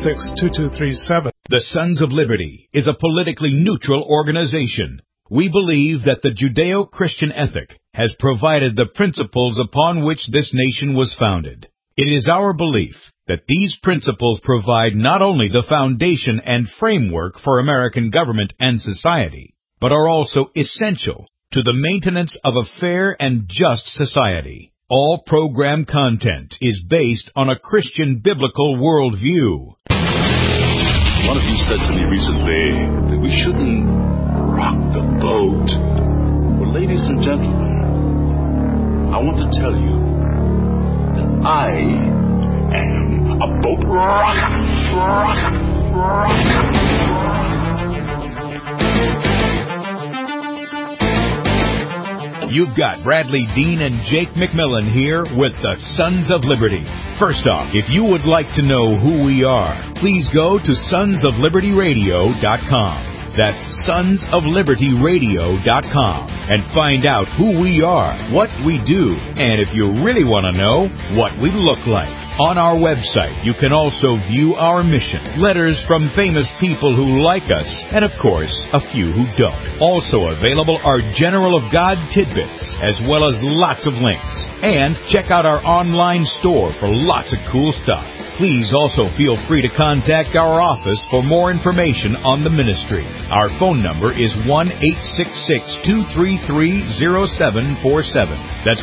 1-866-2237. The Sons of Liberty is a politically neutral organization. We believe that the Judeo-Christian ethic has provided the principles upon which this nation was founded. It is our belief that these principles provide not only the foundation and framework for American government and society, but are also essential to the maintenance of a fair and just society. All program content is based on a Christian biblical worldview. One of you said to me recently that we shouldn't rock the boat. Well, ladies and gentlemen, I want to tell you that I am a boat rocker. You've got Bradley Dean and Jake McMillan here with the Sons of Liberty. First off, if you would like to know who we are, please go to sonsoflibertyradio.com. That's sonsoflibertyradio.com and find out who we are, what we do, and if you really want to know, what we look like. On our website, you can also view our mission, letters from famous people who like us, and of course, a few who don't. Also available are General of God tidbits, as well as lots of links. And check out our online store for lots of cool stuff. Please also feel free to contact our office for more information on the ministry. Our phone number is 1-866-233-0747. That's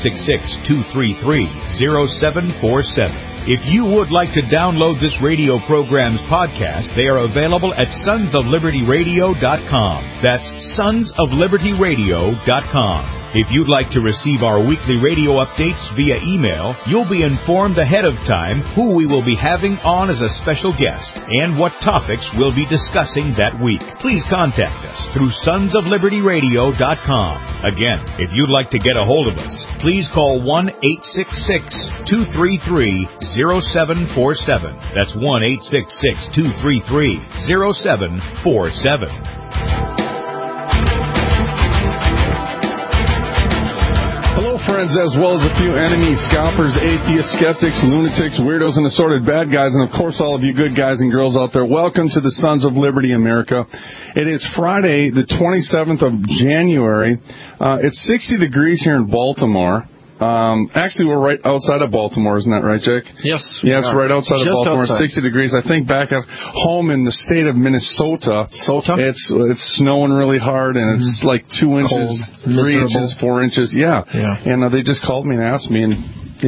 1-866-233-0747. If you would like to download this radio program's podcast, they are available at sonsoflibertyradio.com. That's sonsoflibertyradio.com. If you'd like to receive our weekly radio updates via email, you'll be informed ahead of time who we will be having on as a special guest and what topics we'll be discussing that week. Please contact us through sonsoflibertyradio.com. Again, if you'd like to get a hold of us, please call 1-866-233-0747. That's 1-866-233-0747. Friends, as well as a few enemies, scalpers, atheists, skeptics, lunatics, weirdos, and assorted bad guys, and of course all of you good guys and girls out there, welcome to the Sons of Liberty America. It is Friday, the 27th of January. It's 60 degrees here in Baltimore. Actually, we're right outside of Baltimore, isn't that right, Jake? Yes. Yes, right outside of Baltimore, outside. 60 degrees. I think back at home in the state of Minnesota, it's snowing really hard, and it's like 2 inches, cold, 3 miserable. inches, 4 inches. Yeah. And they just called me and asked me, and,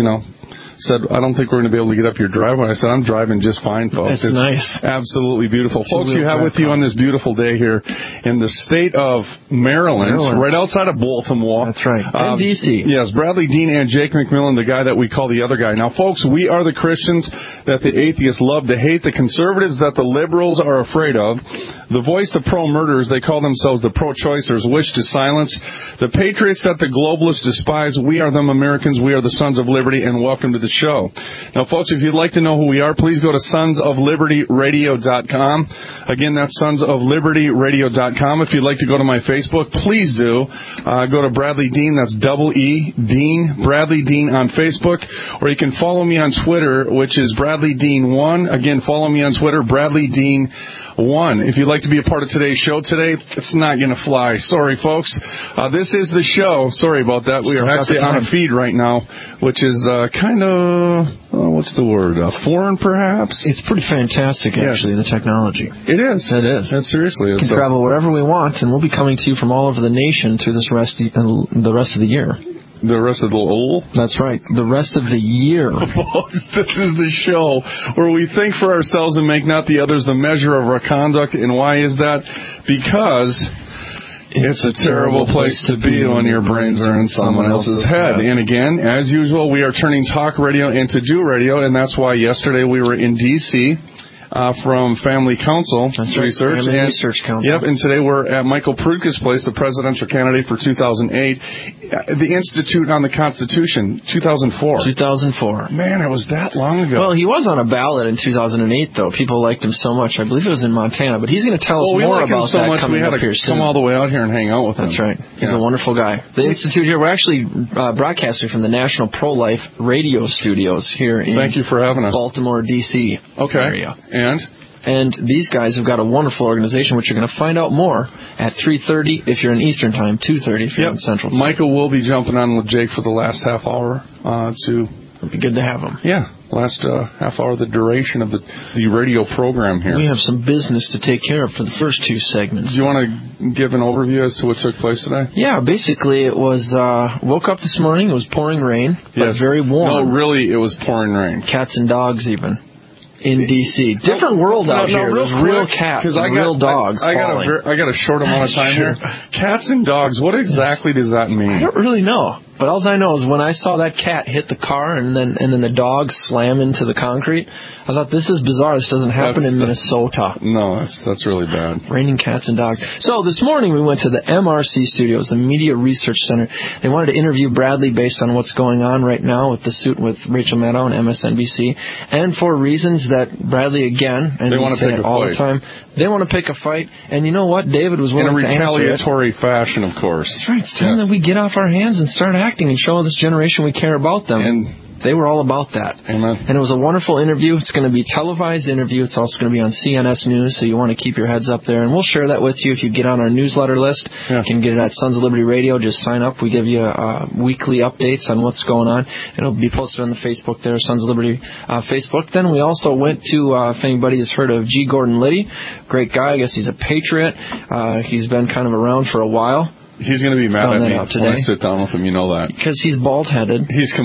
said, I don't think we're going to be able to get up your driveway. I said, I'm driving just fine, folks. It's nice. Absolutely beautiful. Folks, you have with you on this beautiful day here in the state of Maryland, right outside of Baltimore. That's right. And D.C. Yes, Bradley Dean and Jake McMillan, the guy that we call the other guy. Now, folks, we are the Christians that the atheists love to hate, the conservatives that the liberals are afraid of, the voice of pro-murderers, they call themselves the pro-choicers, wish to silence, the patriots that the globalists despise. We are them Americans. We are the Sons of Liberty, and welcome to the show. Now, folks, if you'd like to know who we are, please go to sonsoflibertyradio.com. Again, that's sonsoflibertyradio.com. If you'd like to go to my Facebook, please do. Go to Bradley Dean, that's double-E, Dean, Bradley Dean on Facebook, or you can follow me on Twitter, which is Bradley Dean 1. Again, follow me on Twitter, Bradley Dean 1. If you'd like to be a part of today's show today, it's not going to fly. Sorry, folks. This is the show. Sorry about that. We are actually on a feed right now, which is kind of, what's the word, foreign perhaps? It's pretty fantastic, actually, the technology. It is. It is. It seriously is. We can travel wherever we want, and we'll be coming to you from all over the nation through the rest of the year. The rest of the That's right. The rest of the year. This is the show where we think for ourselves and make not the others the measure of our conduct. And why is that? Because it's a terrible place to be when your brains are in someone else's head. And again, as usual, we are turning talk radio into do radio, and that's why yesterday we were in D.C., from Family Council Research. Family Research Council. Yep, and today we're at Michael Prudka's place, the presidential candidate for 2008. The Institute on the Constitution, 2004. 2004. Man, it was that long ago. Well, he was on a ballot in 2008, though. People liked him so much. I believe it was in Montana, but he's going to tell us more about that coming up here soon. Come all the way out here and hang out with him. That's right. He's a wonderful guy. The Institute here, we're actually broadcasting from the National Pro-Life Radio Studios here in Thank you for having us. Baltimore, D.C. area. And these guys have got a wonderful organization, which you're going to find out more at 3:30 if you're in Eastern Time, 2:30 if you're in Central Time. Michael will be jumping on with Jake for the last half hour It'd be good to have him. Yeah, last half hour, the duration of the radio program here. We have some business to take care of for the first two segments. Do you want to give an overview as to what took place today? Yeah, basically it was, woke up this morning, it was pouring rain, but very warm. No, really, it was pouring rain. Cats and dogs even. In D.C. Different world out here. There's real cats and real dogs. I got a short amount of time here. Cats and dogs, what exactly does that mean? I don't really know. But all I know is when I saw that cat hit the car and then the dog slam into the concrete, I thought, this is bizarre. This doesn't happen in Minnesota. No, that's really bad. Raining cats and dogs. So this morning we went to the MRC Studios, the Media Research Center. They wanted to interview Bradley based on what's going on right now with the suit with Rachel Maddow and MSNBC, and for reasons that Bradley, again, and they want to pick all the time, they want to pick a fight. And you know what? David was willing to answer it. In a retaliatory fashion, of course. That's right. It's time that we get off our hands and start acting and show this generation we care about them. And they were all about that. Amen. And it was a wonderful interview. It's going to be a televised interview. It's also going to be on CNS News, so you want to keep your heads up there. And we'll share that with you if you get on our newsletter list. You can get it at Sons of Liberty Radio. Just sign up. We give you weekly updates on what's going on. It'll be posted on the Facebook there, Sons of Liberty Facebook. Then we also went to, if anybody has heard of G. Gordon Liddy, great guy. I guess he's a patriot. He's been kind of around for a while. He's going to be mad at me when I sit down with him. You know that. Because he's bald-headed. He's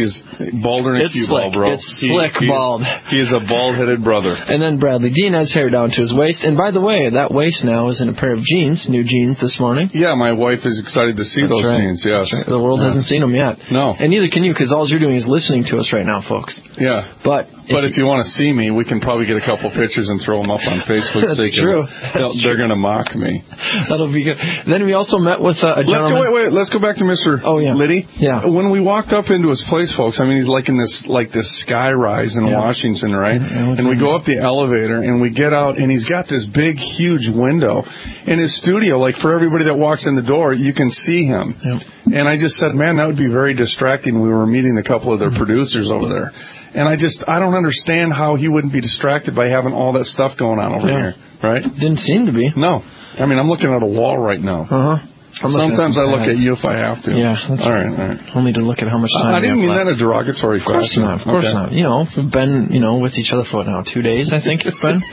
balder than a cue ball, bro. It's slick bald. He is a bald-headed brother. And then Bradley Dean has hair down to his waist. And by the way, that waist now is in a pair of jeans, new jeans this morning. Yeah, my wife is excited to see those jeans, yes. Right. The world hasn't seen them yet. No. And neither can you, because all you're doing is listening to us right now, folks. Yeah. But if you want to see me, we can probably get a couple pictures and throw them up on Facebook. That's true. They're going to mock me. That'll be good. Then we also met with a gentleman. Wait. Let's go back to Mr. Liddy. Yeah. When we walked up into his place, folks, I mean, he's like in this sky rise in Washington, right? And we go up the elevator and we get out, and he's got this big, huge window in his studio. Like for everybody that walks in the door, you can see him. Yep. And I just said, man, that would be very distracting. We were meeting a couple of their producers over there. And I don't understand how he wouldn't be distracted by having all that stuff going on over here, right? Didn't seem to be. No. I mean, I'm looking at a wall right now. Uh-huh. Sometimes I look at you if I have to. Yeah, that's all right. Only to look at how much time I didn't mean left. that in a derogatory fashion. Of course not. You know, we've been, with each other for now 2 days, I think it's been.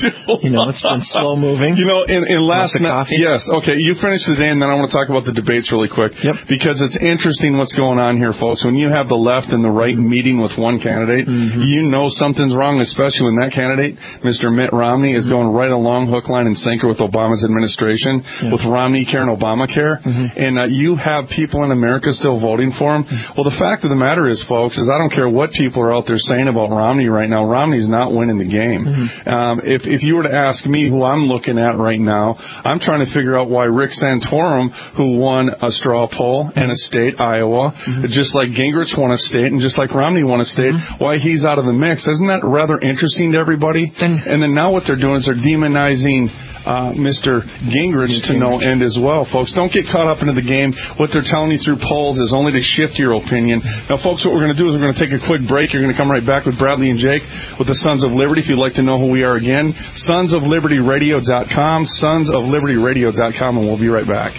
It's been slow moving. In last night. Yes, okay, you finish the day, and then I want to talk about the debates really quick. Yep. Because it's interesting what's going on here, folks. When you have the left and the right meeting with one candidate, you know something's wrong, especially when that candidate, Mr. Mitt Romney, is going right along hook, line, and sinker with Obama's administration, with Romney Care and Obamacare. And you have people in America still voting for him. Well, the fact of the matter is, folks, is I don't care what people are out there saying about Romney right now. Romney's not winning the game. If you were to ask me who I'm looking at right now, I'm trying to figure out why Rick Santorum, who won a straw poll in a state, Iowa, just like Gingrich won a state and just like Romney won a state, why he's out of the mix. Isn't that rather interesting to everybody? And then now what they're doing is they're demonizing Mr. Gingrich to no end as well, folks. Don't get caught up into the game. What they're telling you through polls is only to shift your opinion. Now, folks, what we're going to do is we're going to take a quick break. You're going to come right back with Bradley and Jake with the Sons of Liberty. If you'd like to know who we are again, sonsoflibertyradio.com, sonsoflibertyradio.com, and we'll be right back.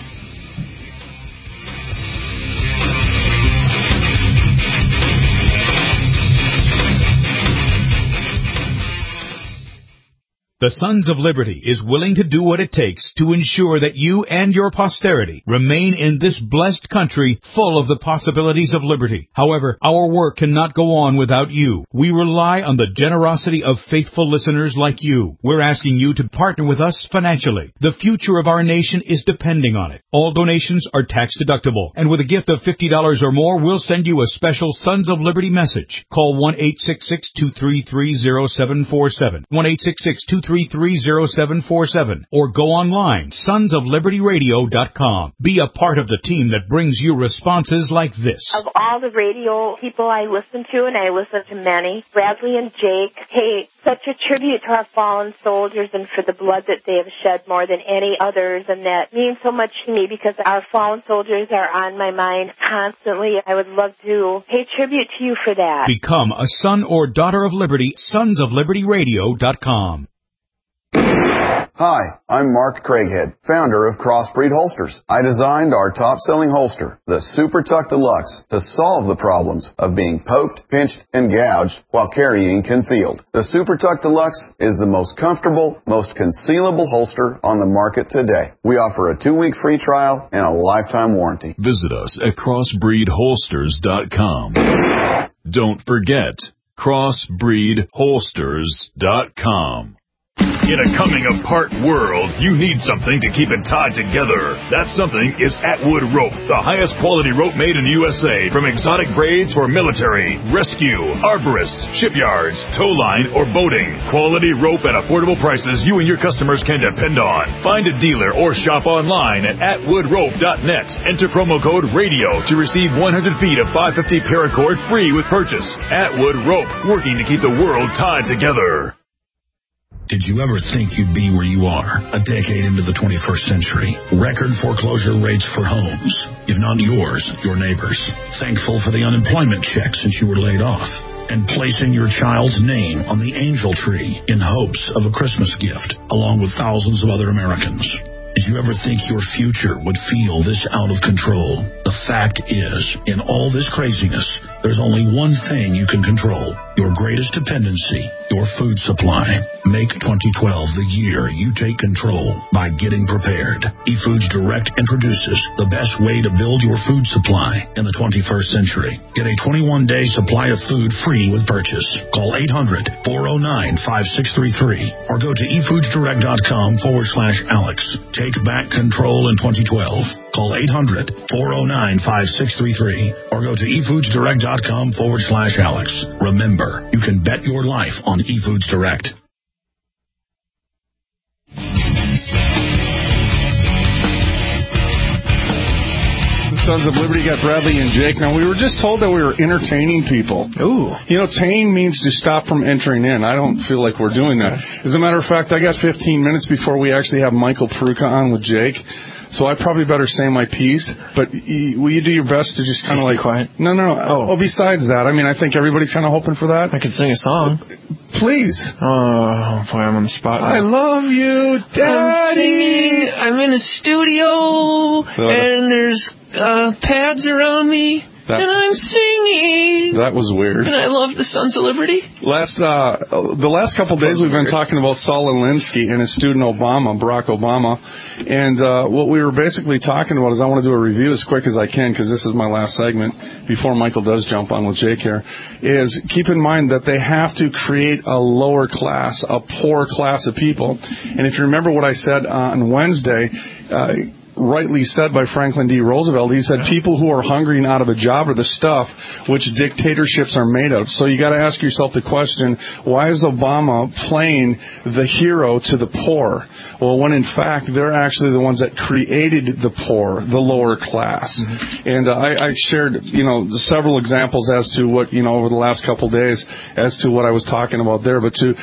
The Sons of Liberty is willing to do what it takes to ensure that you and your posterity remain in this blessed country full of the possibilities of liberty. However, our work cannot go on without you. We rely on the generosity of faithful listeners like you. We're asking you to partner with us financially. The future of our nation is depending on it. All donations are tax deductible, and with a gift of $50 or more, we'll send you a special Sons of Liberty message. Call 1-866-233-0747. 1-866-233-0747. 833-0747 or go online, sonsoflibertyradio.com. Be a part of the team that brings you responses like this. Of all the radio people I listen to, and I listen to many, Bradley and Jake pay such a tribute to our fallen soldiers and for the blood that they have shed more than any others, and that means so much to me because our fallen soldiers are on my mind constantly. I would love to pay tribute to you for that. Become a son or daughter of liberty, sonsoflibertyradio.com. Hi, I'm Mark Craighead, founder of Crossbreed Holsters. I designed our top-selling holster, the Super Tuck Deluxe, to solve the problems of being poked, pinched, and gouged while carrying concealed. The Super Tuck Deluxe is the most comfortable, most concealable holster on the market today. We offer a 2-week free trial and a lifetime warranty. Visit us at crossbreedholsters.com. Don't forget, crossbreedholsters.com. In a coming-apart world, you need something to keep it tied together. That something is Atwood Rope, the highest quality rope made in the USA, from exotic grades for military, rescue, arborists, shipyards, tow line, or boating. Quality rope at affordable prices you and your customers can depend on. Find a dealer or shop online at atwoodrope.net. Enter promo code RADIO to receive 100 feet of 550 paracord free with purchase. Atwood Rope, working to keep the world tied together. Did you ever think you'd be where you are a decade into the 21st century? Record foreclosure rates for homes, if not yours, your neighbors. Thankful for the unemployment check since you were laid off. And placing your child's name on the angel tree in hopes of a Christmas gift, along with thousands of other Americans. Did you ever think your future would feel this out of control? The fact is, in all this craziness, there's only one thing you can control. Your greatest dependency, your food supply. Make 2012 the year you take control by getting prepared. eFoods Direct introduces the best way to build your food supply in the 21st century. Get a 21-day supply of food free with purchase. Call 800-409-5633 or go to efoodsdirect.com/Alex. Take back control in 2012. Call 800-409-5633 or go to efoodsdirect.com/Alex. Remember, you can bet your life on eFoods Direct. Sons of Liberty got Bradley and Jake. Now, we were just told that we were entertaining people. Ooh. You know, tame means to stop from entering in. I don't feel like we're doing that. As a matter of fact, I got 15 minutes before we actually have Michael Peruka on with Jake. So I probably better say my piece, but will you do your best to just kind of like... quiet? No. Oh, besides that, I mean, I think everybody's kind of hoping for that. I could sing a song. Please. Oh, boy, I'm on the spot now. I love you, Daddy. I'm in a studio, and there's pads around me. And I'm singing. That was weird. And I love the Sons of Liberty. The last couple of days we've been talking about Saul Alinsky and his student Obama, Barack Obama. And what we were basically talking about is I want to do a review as quick as I can because this is my last segment before Michael does jump on with Jake here, is keep in mind that they have to create a lower class, a poor class of people. And if you remember what I said on Wednesday, rightly said by Franklin D. Roosevelt, he said people who are hungry and out of a job are the stuff which dictatorships are made of. So you got to ask yourself the question, why is Obama playing the hero to the poor? Well, when in fact they're actually the ones that created the poor, the lower class. Mm-hmm. And I shared, several examples as to what, over the last couple of days as to what I was talking about there. But to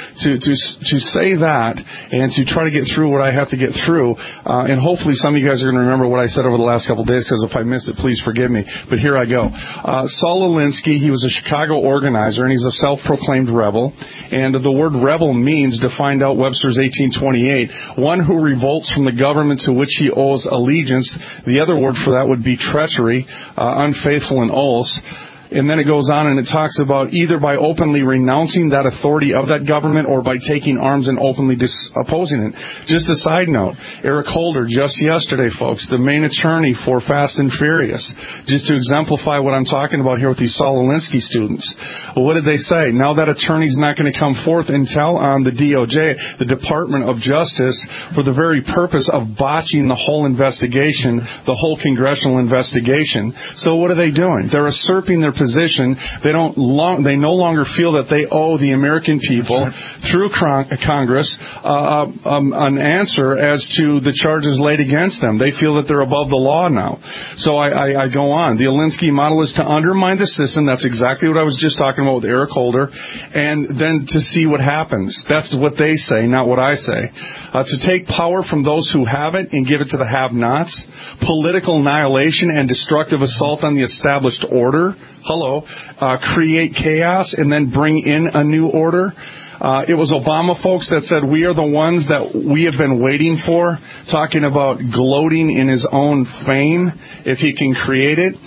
say that and to try to get through what I have to get through, and hopefully some of you guys are going to remember what I said over the last couple of days, because if I missed it, please forgive me. But here I go. Saul Alinsky, he was a Chicago organizer, and he's a self-proclaimed rebel. And the word rebel means, to find out Webster's 1828, one who revolts from the government to which he owes allegiance. The other word for that would be treachery, unfaithful, and oaths. And then it goes on and it talks about either by openly renouncing that authority of that government or by taking arms and openly opposing it. Just a side note, Eric Holder, just yesterday, folks, the main attorney for Fast and Furious, just to exemplify what I'm talking about here with these Saul Alinsky students. Well, what did they say? Now that attorney's not going to come forth and tell on the DOJ, the Department of Justice, for the very purpose of botching the whole investigation, the whole congressional investigation. So what are they doing? They're usurping their position. They no longer feel that they owe the American people through Congress an answer as to the charges laid against them. They feel that they're above the law now. So I go on. The Alinsky model is to undermine the system. That's exactly what I was just talking about with Eric Holder, and then to see what happens. That's what they say, not what I say. To take power from those who have it and give it to the have-nots. Political annihilation and destructive assault on the established order. Create chaos and then bring in a new order. It was Obama, folks, that said, we are the ones that we have been waiting for, talking about gloating in his own fame, if he can create it.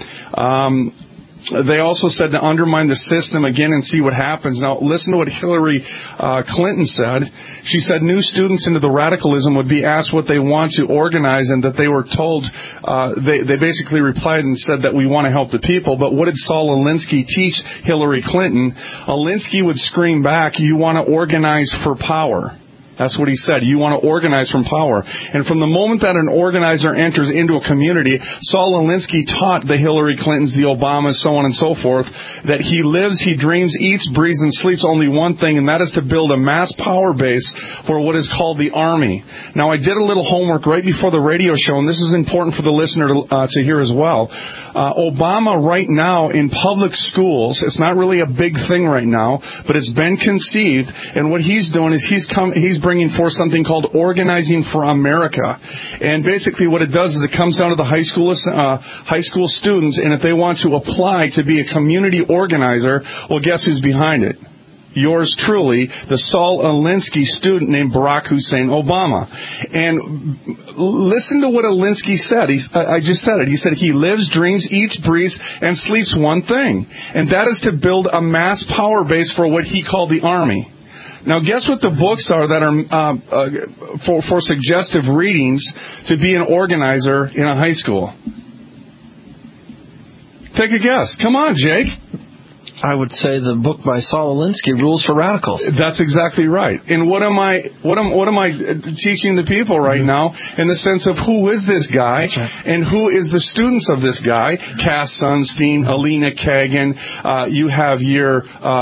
They also said to undermine the system again and see what happens. Now, listen to what Hillary Clinton said. She said new students into the radicalism would be asked what they want to organize, and that they were told, they basically replied and said that we want to help the people. But what did Saul Alinsky teach Hillary Clinton? Alinsky would scream back, you want to organize for power. That's what he said. You want to organize from power. And from the moment that an organizer enters into a community, Saul Alinsky taught the Hillary Clintons, the Obamas, so on and so forth, that he lives, he dreams, eats, breathes, and sleeps only one thing, and that is to build a mass power base for what is called the Army. Now, I did a little homework right before the radio show, and this is important for the listener to hear as well. Obama right now in public schools, it's not really a big thing right now, but it's been conceived, and what he's doing is he's bringing forth something called Organizing for America. And basically what it does is it comes down to the high school students, and if they want to apply to be a community organizer, well, guess who's behind it? Yours truly, the Saul Alinsky student named Barack Hussein Obama. And listen to what Alinsky said. I just said it. He said he lives, dreams, eats, breathes, and sleeps one thing. And that is to build a mass power base for what he called the Army. Now, guess what the books are that are for suggestive readings to be an organizer in a high school? Take a guess. Come on, Jake. I would say the book by Saul Alinsky, Rules for Radicals. That's exactly right. And what am I teaching the people right now in the sense of who is this guy and who is the students of this guy? Cass Sunstein, Alina Kagan, you have your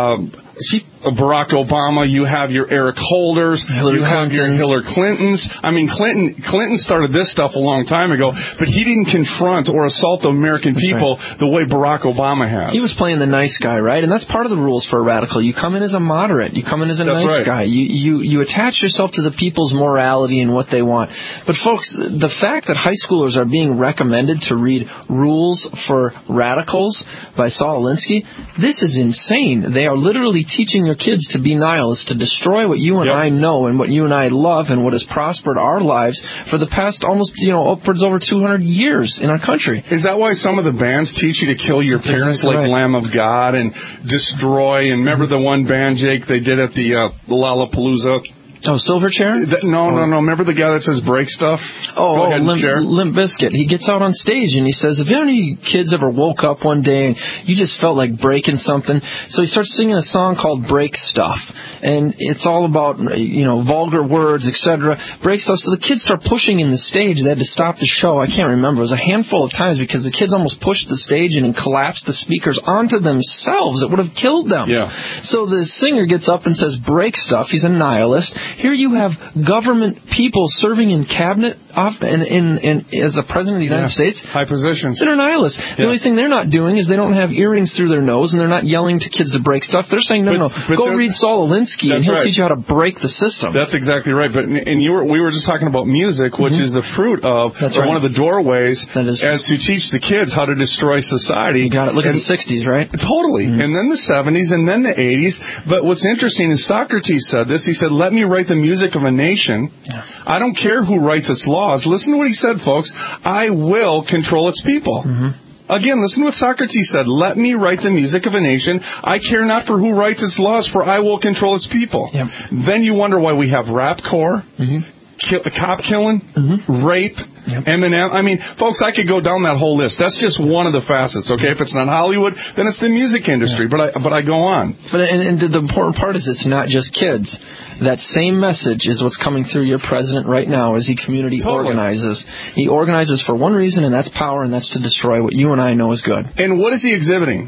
Barack Obama, you have your Eric Holders, you have your Hillary Clintons. I mean, Clinton started this stuff a long time ago, but he didn't confront or assault the American people the way Barack Obama has. He was playing the nice guy, right? And that's part of the rules for a radical. You come in as a moderate. You come in as a nice guy. You attach yourself to the people's morality and what they want. But, folks, the fact that high schoolers are being recommended to read Rules for Radicals by Saul Alinsky, this is insane. They are literally teaching your kids to be nihilists, to destroy what you and I know and what you and I love and what has prospered our lives for the past almost, upwards over 200 years in our country. Is that why some of the bands teach you to kill your parents, like Lamb of God and Destroy? And remember the one band, Jake, they did at the Lollapalooza? Oh, Silverchair? No. Remember the guy that says break stuff? Oh, Limp Bizkit. He gets out on stage and he says, if any kids ever woke up one day and you just felt like breaking something, so he starts singing a song called Break Stuff. And it's all about, vulgar words, etc. Break stuff. So the kids start pushing in the stage. They had to stop the show. I can't remember. It was a handful of times because the kids almost pushed the stage and collapsed the speakers onto themselves. It would have killed them. Yeah. So the singer gets up and says, break stuff. He's a nihilist. Here you have government people serving in cabinet and as a president of the United States. High positions. They're nihilists. The only thing they're not doing is they don't have earrings through their nose and they're not yelling to kids to break stuff. They're saying, no, go read Saul Alinsky and he'll teach you how to break the system. That's exactly right. But we were just talking about music, which is the fruit of one of the doorways as to teach the kids how to destroy society. You got it. Look at the 60s, right? Totally. And then the 70s and then the 80s. But what's interesting is Socrates said this. He said, let me write the music of a nation. I don't care who writes its laws. Listen to what he said, folks. I will control its people. Again, listen to what Socrates said. Let me write the music of a nation. I care not for who writes its laws, for I will control its people. Then you wonder why we have rapcore, cop killing, rape, Eminem. I mean, folks, I could go down that whole list. That's just one of the facets, okay? If it's not Hollywood, then it's the music industry. But I go on. But and the important part is it's not just kids. That same message is what's coming through your president right now as he community organizes. He organizes for one reason, and that's power, and that's to destroy what you and I know is good. And what is he exhibiting?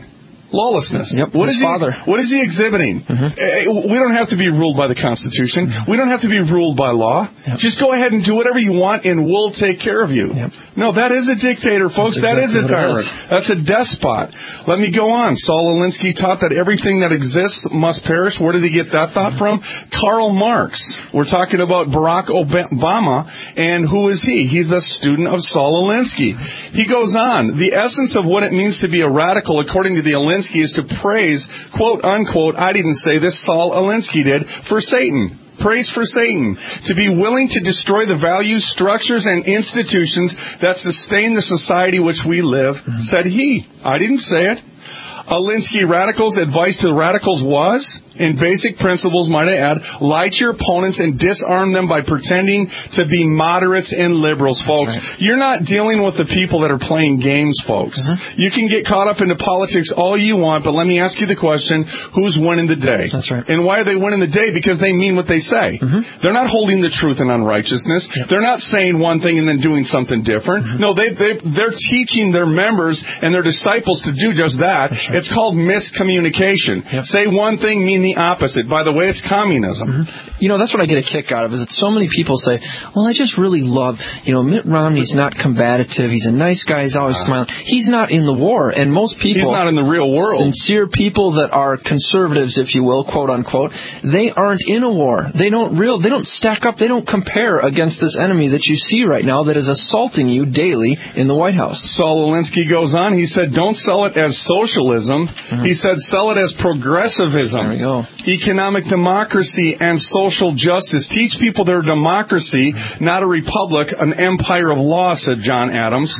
Lawlessness. Yep. What is he exhibiting? We don't have to be ruled by the Constitution. We don't have to be ruled by law. Just go ahead and do whatever you want, and we'll take care of you. No, that is a dictator, folks. That is a tyrant. That's a despot. Let me go on. Saul Alinsky taught that everything that exists must perish. Where did he get that thought from? Karl Marx. We're talking about Barack Obama, and who is he? He's the student of Saul Alinsky. He goes on. The essence of what it means to be a radical, according to the Alinsky, is to praise, quote, unquote, I didn't say this, Saul Alinsky did, for Satan. Praise for Satan. To be willing to destroy the values, structures, and institutions that sustain the society which we live, said he. I didn't say it. Alinsky radicals' advice to the radicals was, in basic principles, might I add, lie to your opponents and disarm them by pretending to be moderates and liberals, folks. Right. You're not dealing with the people that are playing games, folks. You can get caught up into politics all you want, but let me ask you the question, who's winning the day? That's right. And why are they winning the day? Because they mean what they say. They're not holding the truth in unrighteousness. They're not saying one thing and then doing something different. No, they're teaching their members and their disciples to do just that. Right. It's called miscommunication. Say one thing, mean the opposite. By the way, it's communism. You know, that's what I get a kick out of, is that so many people say, well, I just really love, Mitt Romney's not combative. He's a nice guy. He's always smiling. He's not in the war. And most people... He's not in the real world. Sincere people that are conservatives, if you will, quote unquote, they aren't in a war. They don't stack up. They don't compare against this enemy that you see right now that is assaulting you daily in the White House. Saul Alinsky goes on. He said, don't sell it as socialism. He said, sell it as progressivism. There we go. Economic democracy and social justice. Teach people they're a democracy, not a republic, an empire of law, said John Adams.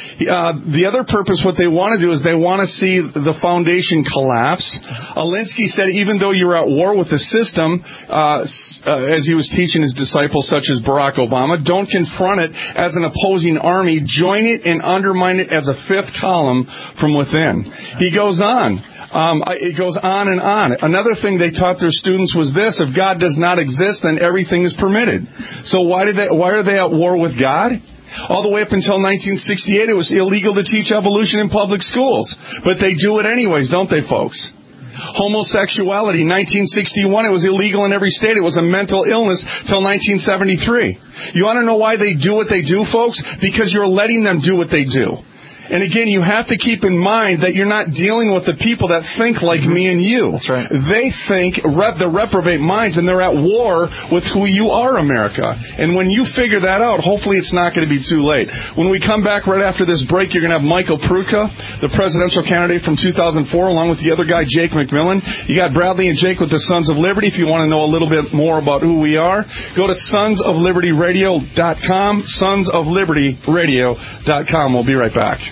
The other purpose, what they want to do is they want to see the foundation collapse. Alinsky said even though you're at war with the system, as he was teaching his disciples such as Barack Obama, don't confront it as an opposing army. Join it and undermine it as a fifth column from within. He goes on. It goes on and on. Another thing they taught their students was this: if God does not exist, then everything is permitted. So why are they at war with God? All the way up until 1968, it was illegal to teach evolution in public schools. But they do it anyways, don't they, folks? Homosexuality, 1961, it was illegal in every state. It was a mental illness till 1973. You want to know why they do what they do, folks? Because you're letting them do what they do. And again, you have to keep in mind that you're not dealing with the people that think like me and you. That's right. They think the reprobate minds, and they're at war with who you are, America. And when you figure that out, hopefully it's not going to be too late. When we come back right after this break, you're going to have Michael Prutka, the presidential candidate from 2004, along with the other guy, Jake McMillan. You got Bradley and Jake with the Sons of Liberty. If you want to know a little bit more about who we are, go to sonsoflibertyradio.com, sonsoflibertyradio.com. We'll be right back.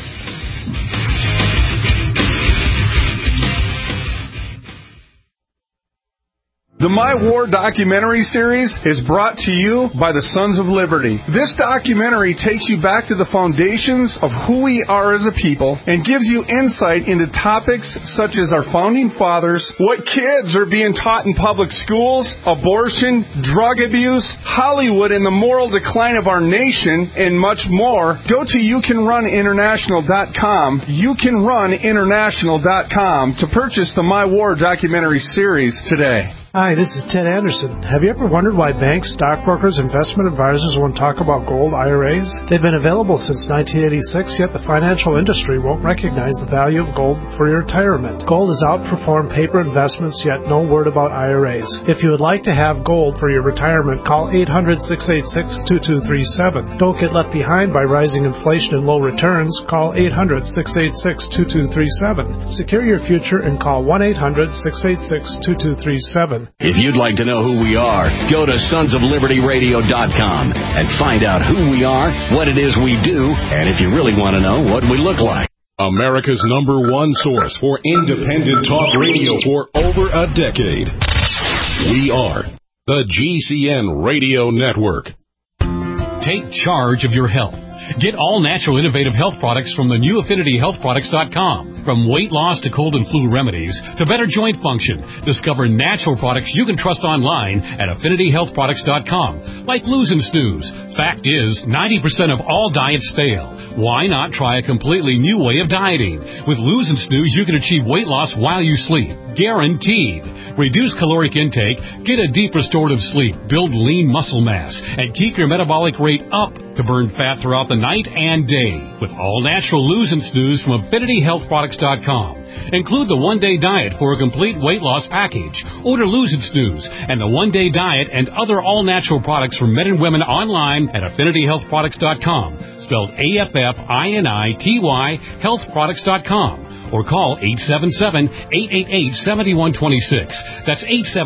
The My War documentary series is brought to you by the Sons of Liberty. This documentary takes you back to the foundations of who we are as a people and gives you insight into topics such as our founding fathers, what kids are being taught in public schools, abortion, drug abuse, Hollywood and the moral decline of our nation, and much more. Go to YouCanRunInternational.com, YouCanRunInternational.com to purchase the My War documentary series today. Hi, this is Ted Anderson. Have you ever wondered why banks, stockbrokers, investment advisors won't talk about gold IRAs? They've been available since 1986, yet the financial industry won't recognize the value of gold for your retirement. Gold has outperformed paper investments, yet no word about IRAs. If you would like to have gold for your retirement, call 800-686-2237. Don't get left behind by rising inflation and low returns. Call 800-686-2237. Secure your future and call 1-800-686-2237. If you'd like to know who we are, go to sonsoflibertyradio.com and find out who we are, what it is we do, and if you really want to know, what we look like. America's #1 source for independent talk radio for over a decade. We are the GCN Radio Network. Take charge of your health. Get all natural innovative health products from the new AffinityHealthProducts.com. From weight loss to cold and flu remedies to better joint function, discover natural products you can trust online at AffinityHealthProducts.com, like Lose and Snooze. Fact is, 90% of all diets fail. Why not try a completely new way of dieting? With Lose and Snooze, you can achieve weight loss while you sleep. Guaranteed. Reduce caloric intake, get a deep restorative sleep, build lean muscle mass, and keep your metabolic rate up to burn fat throughout the night and day. With all natural Lose and Snooze from AffinityHealthProducts.com. Include the one-day diet for a complete weight loss package. Order Lose and Snooze and the one-day diet and other all-natural products for men and women online at AffinityHealthProducts.com. Spelled AFFINITY, healthproducts.com. Or call 877-888-7126. That's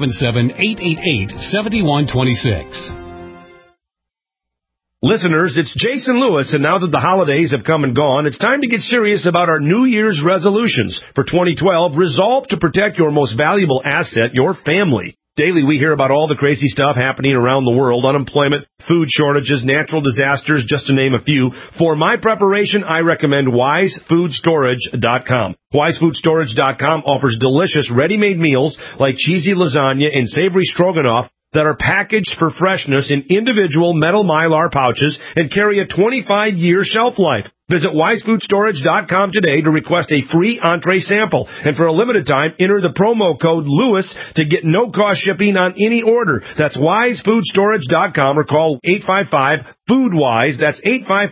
877-888-7126. Listeners, it's Jason Lewis, and now that the holidays have come and gone, it's time to get serious about our New Year's resolutions. For 2012, resolve to protect your most valuable asset, your family. Daily, we hear about all the crazy stuff happening around the world, unemployment, food shortages, natural disasters, just to name a few. For my preparation, I recommend WiseFoodStorage.com. WiseFoodStorage.com offers delicious ready-made meals like cheesy lasagna and savory stroganoff that are packaged for freshness in individual metal Mylar pouches and carry a 25-year shelf life. Visit WiseFoodStorage.com today to request a free entree sample. And for a limited time, enter the promo code LEWIS to get no-cost shipping on any order. That's WiseFoodStorage.com or call 855-FOODWISE. That's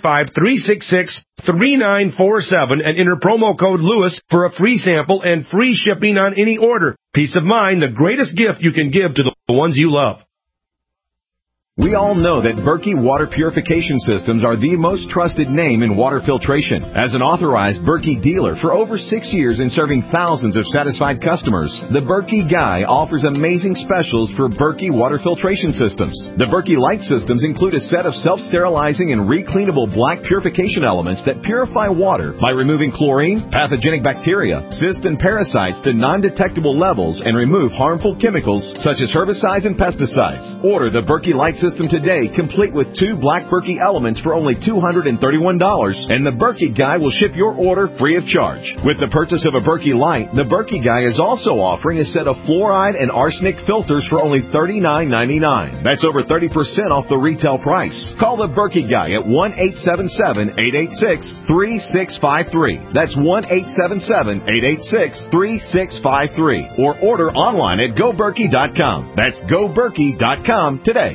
855-366-3947 and enter promo code LEWIS for a free sample and free shipping on any order. Peace of mind, the greatest gift you can give to the ones you love. We all know that Berkey Water Purification Systems are the most trusted name in water filtration. As an authorized Berkey dealer for over 6 years and serving thousands of satisfied customers, the Berkey Guy offers amazing specials for Berkey Water Filtration Systems. The Berkey Light Systems include a set of self-sterilizing and recleanable black purification elements that purify water by removing chlorine, pathogenic bacteria, cysts, and parasites to non-detectable levels and remove harmful chemicals such as herbicides and pesticides. Order the Berkey Light System today, complete with 2 black Berkey elements for only $231, and the Berkey Guy will ship your order free of charge. With the purchase of a Berkey Light, the Berkey Guy is also offering a set of fluoride and arsenic filters for only $39.99. That's over 30% off the retail price. Call the Berkey Guy at 1-877-886-3653. That's 1-877-886-3653. Or order online at GoBerkey.com. That's GoBerkey.com today.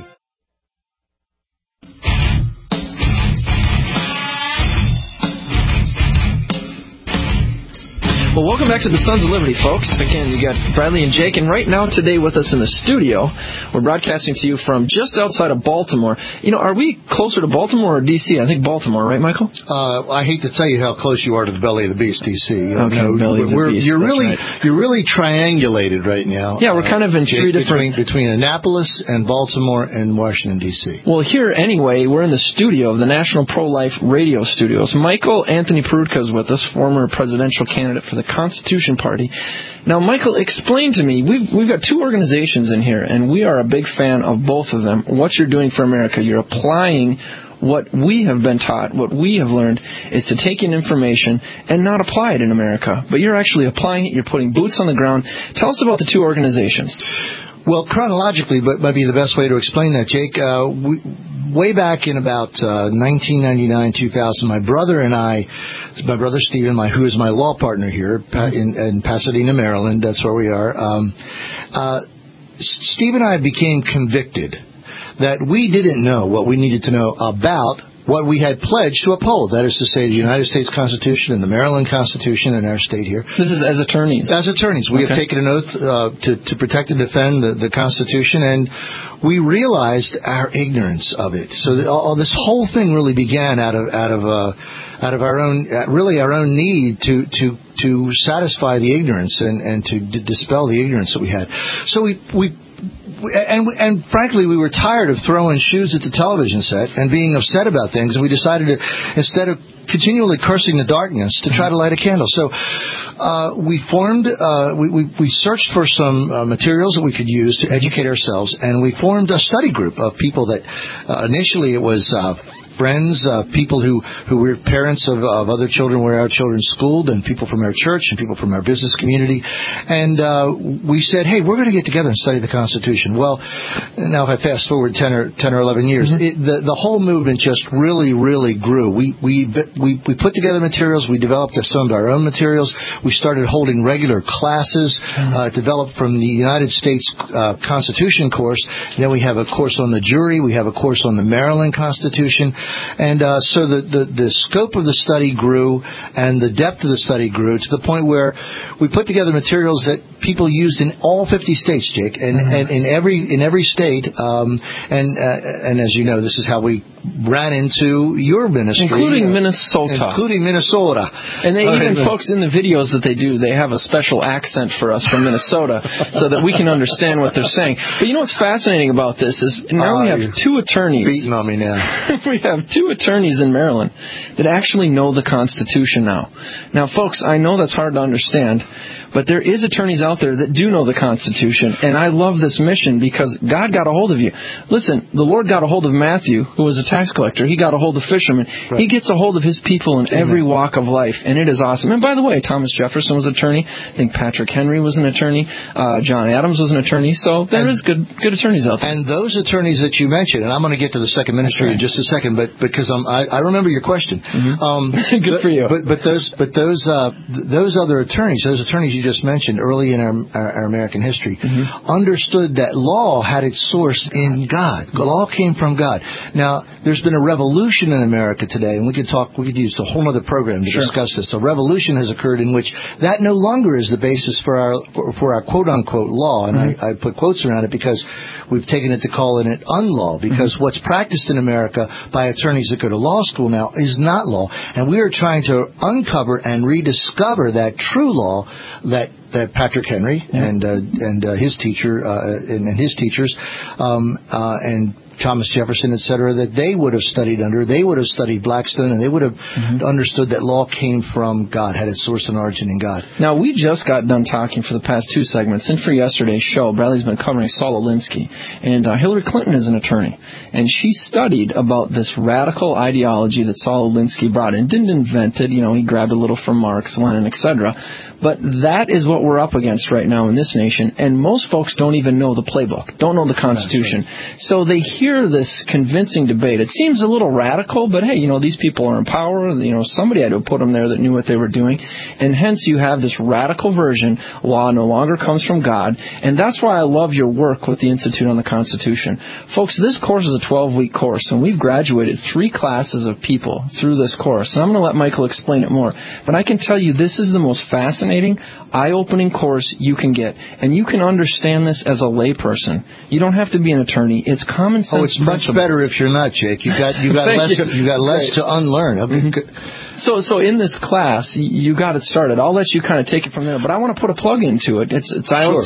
Well, welcome back to the Sons of Liberty, folks. Again, you got Bradley and Jake, and right now today with us in the studio, we're broadcasting to you from just outside of Baltimore. You know, are we closer to Baltimore or D.C.? I think Baltimore, right, Michael? I hate to tell you how close you are to the belly of the beast, D.C. Okay, belly of the beast. You're really triangulated right now. Yeah, we're kind of in three different... Between Annapolis and Baltimore and Washington, D.C. Well, here, anyway, we're in the studio of the National Pro-Life Radio Studios. Michael Anthony Peroutka is with us, former presidential candidate for the Constitution Party. Now, Michael, explain to me, we've got 2 organizations in here, and we are a big fan of both of them. What you're doing for America, you're applying what we have been taught, what we have learned, is to take in information and not apply it in America. But you're actually applying it, you're putting boots on the ground. Tell us about the 2 organizations. Well, chronologically, but might be the best way to explain that, Jake. Way back in about 1999, 2000, my brother Stephen, who is my law partner here in Pasadena, Maryland, that's where we are, Steve and I became convicted that we didn't know what we needed to know about what we had pledged to uphold. That is to say, the United States Constitution and the Maryland Constitution in our state here. This is as attorneys? As attorneys. We have taken an oath to protect and defend the Constitution, and we realized our ignorance of it. So this whole thing really began out of our own need to satisfy the ignorance and to dispel the ignorance that we had. So and frankly, we were tired of throwing shoes at the television set and being upset about things, and we decided to, instead of continually cursing the darkness, to try to light a candle. So we searched for some materials that we could use to educate ourselves, and we formed a study group of people that initially it was friends, people who were parents of other children where our children schooled, and people from our church and people from our business community. And we said, hey, we're going to get together and study the Constitution. Well, now if I fast forward 10 or 11 years, the whole movement just really grew. We put together materials. We developed some of our own materials. We started holding regular classes developed from the United States Constitution course. Then we have a course on the jury. We have a course on the Maryland Constitution. And so the scope of the study grew and the depth of the study grew to the point where we put together materials that people used in all 50 states, Jake, and in every state. And as you know, this is how we ran into your ministry, including Minnesota. And they folks in the videos that they do, they have a special accent for us from Minnesota so that we can understand what they're saying. But you know what's fascinating about this is now we have two attorneys. Beating on me now. We have two attorneys in Maryland that actually know the Constitution now. Now, folks, I know that's hard to understand, but there is attorneys out there that do know the Constitution, and I love this mission because God got a hold of you. Listen, the Lord got a hold of Matthew, who was a tax collector. He got a hold of fishermen. Right. He gets a hold of his people in every walk of life, and it is awesome. And by the way, Thomas Jefferson was an attorney. I think Patrick Henry was an attorney. John Adams was an attorney. So there is good attorneys out there. And those attorneys that you mentioned, and I'm going to get to the second ministry in just a second, but because I remember your question. Good for you. But those other attorneys, those attorneys you just mentioned early in our American history, understood that law had its source in God. The law came from God. Now, there's been a revolution in America today, and we could use a whole other program to discuss this. A revolution has occurred in which that no longer is the basis for our quote unquote law, and I put quotes around it because we've taken it to calling it unlaw, because what's practiced in America by attorneys that go to law school now is not law, and we are trying to uncover and rediscover that true law that Patrick Henry and his teacher and his teachers and Thomas Jefferson, etc., that they would have studied under. They would have studied Blackstone, and they would have understood that law came from God, had its source and origin in God. Now, we just got done talking for the past two segments, and for yesterday's show, Bradley's been covering Saul Alinsky, and Hillary Clinton is an attorney, and she studied about this radical ideology that Saul Alinsky brought in. Didn't invent it, he grabbed a little from Marx, Lenin, etc., but that is what we're up against right now in this nation, and most folks don't even know the playbook, don't know the Constitution. Right. So they hear this convincing debate. It seems a little radical, but hey, these people are in power. Somebody had to put them there that knew what they were doing, and hence you have this radical version. Law no longer comes from God, and that's why I love your work with the Institute on the Constitution. Folks, this course is a 12-week course, and we've graduated 3 classes of people through this course, and I'm going to let Michael explain it more, but I can tell you this is the most fascinating, eye-opening course you can get, and you can understand this as a layperson. You don't have to be an attorney. It's common sense. Oh, it's much better if you're not, Jake. You got less to unlearn. So in this class, you got it started. I'll let you kind of take it from there, but I want to put a plug into it. It's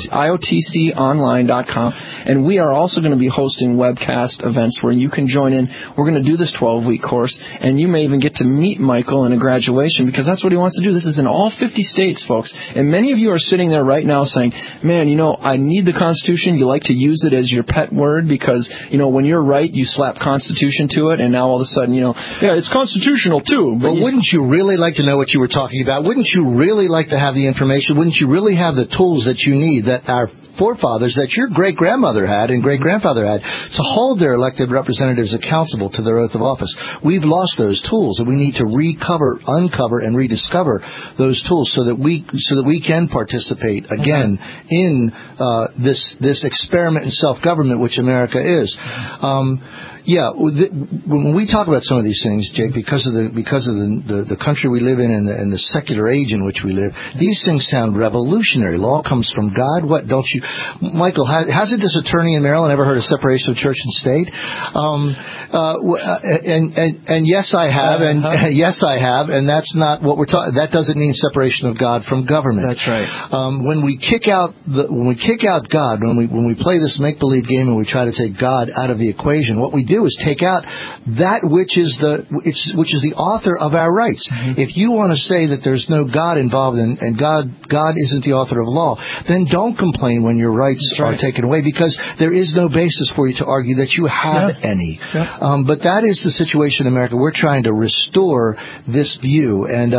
IOTConline.com, and we are also going to be hosting webcast events where you can join in. We're going to do this 12-week course, and you may even get to meet Michael in a graduation, because that's what he wants to do. This is in all 50 states, folks, and many of you are sitting there right now saying, man, I need the Constitution. You like to use it as your pet word because, when you're right, you slap Constitution to it, and now all of a sudden, it's constitutional too. But wouldn't you really like to know what you were talking about? Wouldn't you really like to have the information? Wouldn't you really have the tools that you need, that our forefathers, that your great-grandmother had and great-grandfather had, to hold their elected representatives accountable to their oath of office? We've lost those tools, and we need to uncover, and rediscover those tools so that we can participate again in this experiment in self-government which America is. When we talk about some of these things, Jake, because of the country we live in and the secular age in which we live, these things sound revolutionary. Law comes from God. What don't you, Michael? Hasn't this attorney in Maryland ever heard of separation of church and state? And yes, I have, and yes, I have, and that's not what we're talking. That doesn't mean separation of God from government. That's right. When we kick out God, when we play this make-believe game and we try to take God out of the equation, what we do is take out that which is the author of our rights. If you want to say that there's no God involved and God isn't the author of law, then don't complain when your rights are taken away, because there is no basis for you to argue that you have any. But that is the situation in America. We're trying to restore this view. And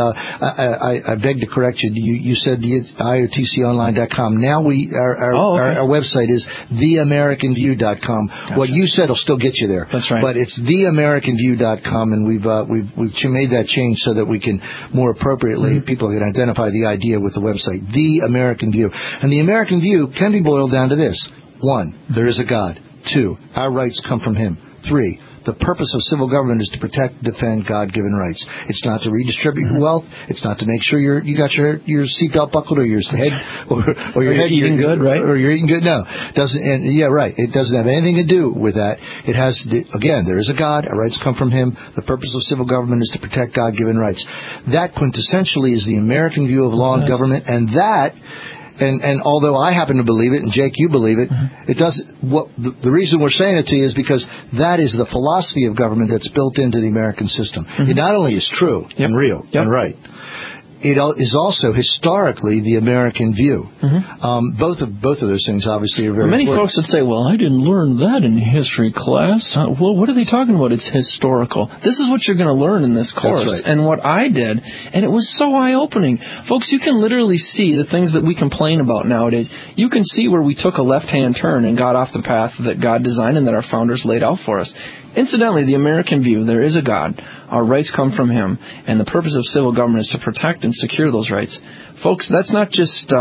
I beg to correct you. You said the IOTConline.com. Now our website is theamericanview.com. Gotcha. What you said will still get you there. That's right. But it's theamericanview.com, and we've made that change so that we can more appropriately, people can identify the idea with the website, The American View. And the American view can be boiled down to this. 1, there is a God. 2, our rights come from Him. 3, the purpose of civil government is to protect and defend God-given rights. It's not to redistribute wealth. It's not to make sure you got your seatbelt buckled or your head or your head eating good, right? Or you're eating good. No, doesn't. And right. It doesn't have anything to do with that. It has to, again, there is a God. Our rights come from Him. The purpose of civil government is to protect God-given rights. That quintessentially is the American view of law and government, and that. And although I happen to believe it, and Jake, you believe it, it does. The reason we're saying it to you is because that is the philosophy of government that's built into the American system. It not only is true and real and right, it is also historically the American view. Both of those things obviously are very Many important. folks would say, well, I didn't learn that in history class. Well, what are they talking about? It's historical. This is what you're going to learn in this course. That's right. And what I did, and it was so eye-opening. Folks, you can literally see the things that we complain about nowadays. You can see where we took a left-hand turn and got off the path that God designed and that our founders laid out for us. Incidentally, the American view, there is a God. Our rights come from Him, and the purpose of civil government is to protect and secure those rights. Folks, that's not just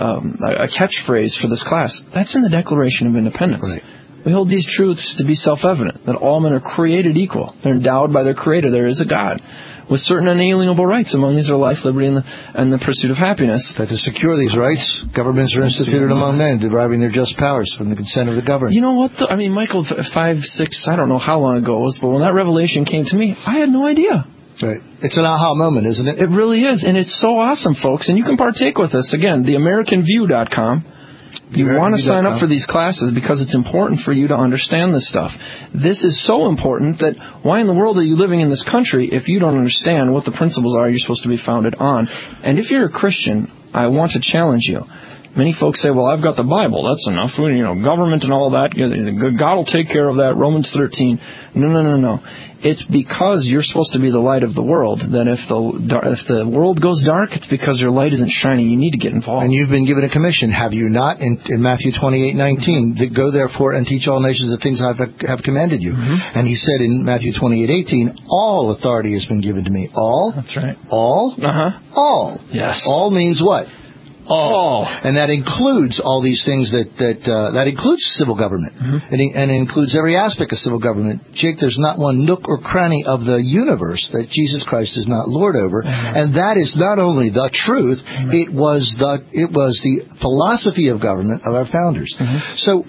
a catchphrase for this class. That's in the Declaration of Independence. Right. We hold these truths to be self-evident, that all men are created equal. They're endowed by their Creator. There is a God with certain unalienable rights. Among these are life, liberty, and the pursuit of happiness. That to secure these rights, governments are instituted among men, deriving their just powers from the consent of the governed. You know what? Michael, 5, 6, I don't know how long ago it was, but when that revelation came to me, I had no idea. Right. It's an aha moment, isn't it? It really is, and it's so awesome, folks. And you can partake with us. Again, theamericanview.com. You want to sign up for these classes because it's important for you to understand this stuff. This is so important that why in the world are you living in this country if you don't understand what the principles are you're supposed to be founded on? And if you're a Christian, I want to challenge you. Many folks say, well, I've got the Bible. That's enough. Government and all that. God will take care of that. Romans 13. No. It's because you're supposed to be the light of the world. That if the world goes dark, it's because your light isn't shining. You need to get involved. And you've been given a commission, have you not? In Matthew 28:19, go therefore and teach all nations the things I have commanded you. And He said in Matthew 28:18, all authority has been given to me. All? That's right. All? All. Yes. All means what? All. And that includes all these things that includes civil government. And it includes every aspect of civil government. Jake, there's not one nook or cranny of the universe that Jesus Christ is not Lord over. And that is not only the truth, it was the philosophy of government of our founders. So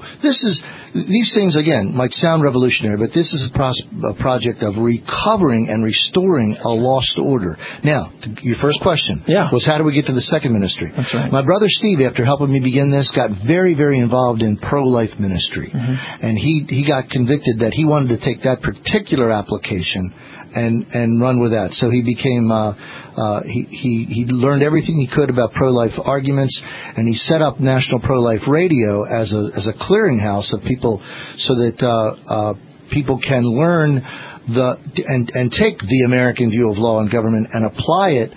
these things, again, might sound revolutionary, but this is a project of recovering and restoring a lost order. Now, your first question was how do we get to the second ministry? That's right. My brother Steve, after helping me begin this, got very, very involved in pro-life ministry. And he got convicted that he wanted to take that particular application and run with that. So he became he learned everything he could about pro-life arguments, and he set up National Pro-Life Radio as a clearinghouse of people so that people can learn and take the American view of law and government and apply it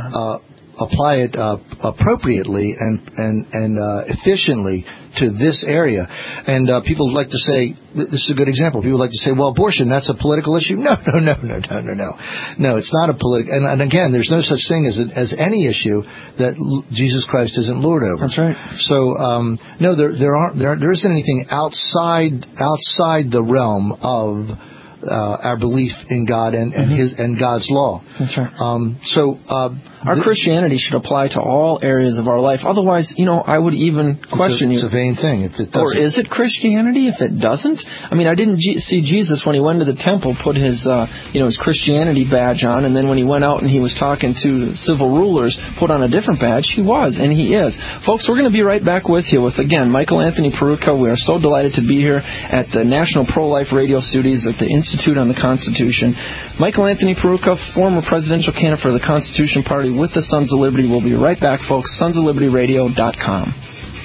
appropriately and efficiently to this area. And people like to say, this is a good example, people like to say, well, abortion, that's a political issue. No, it's not a political, and again, there's no such thing as any issue that Jesus Christ isn't Lord over. That's right. So, no, there isn't anything outside the realm of our belief in God and God's law. That's right. Our Christianity should apply to all areas of our life. Otherwise, I would even question you. It's a vain thing if it doesn't. Or is it Christianity if it doesn't? I didn't see Jesus when he went to the temple put his Christianity badge on, and then when he went out and he was talking to civil rulers, put on a different badge. He was, and he is. Folks, we're going to be right back with you with, again, Michael Anthony Perutka. We are so delighted to be here at the National Pro-Life Radio Studios at the Institute Institute on the Constitution. Michael Anthony Peroutka, former presidential candidate for the Constitution Party with the Sons of Liberty. We'll be right back, folks. SonsOfLibertyRadio.com.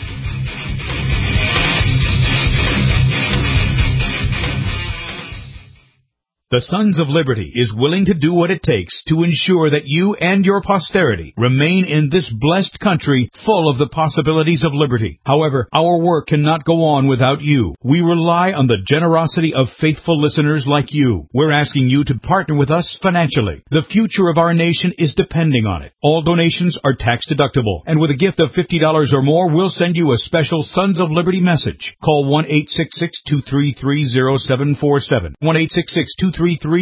The Sons of Liberty is willing to do what it takes to ensure that you and your posterity remain in this blessed country full of the possibilities of liberty. However, our work cannot go on without you. We rely on the generosity of faithful listeners like you. We're asking you to partner with us financially. The future of our nation is depending on it. All donations are tax deductible, and with a gift of $50 or more, we'll send you a special Sons of Liberty message. Call 1-866-233-0747. 1-866-233-0747